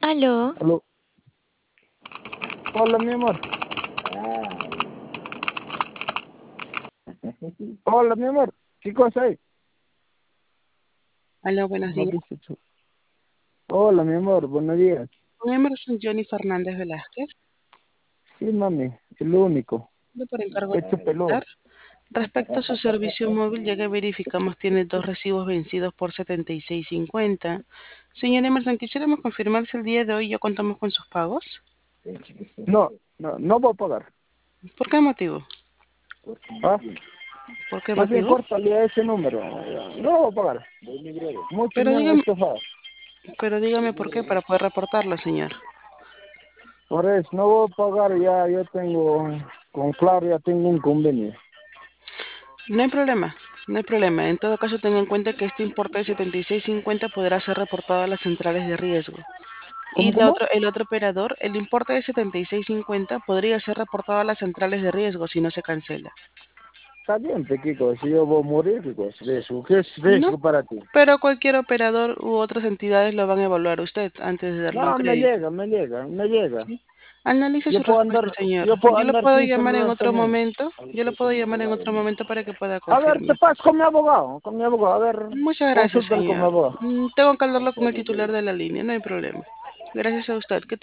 Aló, Aló. Hola, mi amor. Hola, mi amor. ¿Qué cosa hay? Aló, buenos No días. dice tú. Hola, mi amor. Buenos días. Con Emerson Johnny Fernández Velázquez, Sí, mami. El único. por encargo de Pecho peludo. preguntar. Respecto a su servicio móvil, ya que verificamos tiene dos recibos vencidos por 76.50. Señor Emerson, quisiéramos confirmar si el día de hoy ya contamos con sus pagos. No voy a pagar. ¿Por qué motivo? ¿Ah? ¿Por qué Más bien, motivo? córtale a ese número. No voy a pagar. Mucho Pero me han dígame, estafado. por qué para poder reportarlo, señor. Por eso, no voy a pagar. Ya yo tengo, con Claro, ya tengo un convenio. No hay problema, no hay problema. En todo caso, tenga en cuenta que este importe de 76.50 podrá ser reportado a las centrales de riesgo. Y ¿Cómo? el otro operador, el importe de 76.50 podría ser reportado a las centrales de riesgo si no se cancela. Está bien, Kiko. Si yo voy a morir, ¿qué cosa? ¿Riesgo? ¿Qué es No, riesgo para ti? pero cualquier operador u otras entidades lo van a evaluar a usted antes de darle un No, crédito. me llega. ¿Sí? Analice su respuesta, señor. Yo puedo Yo lo andar puedo sin llamar en celular otro también. momento. Yo lo puedo llamar en otro momento para que pueda A ver, te confirmar. paso con mi abogado, A ver, Muchas gracias, consúltalo con mi señor. abogado. Tengo que hablarlo con el titular de la línea, no hay problema. Gracias a usted. Que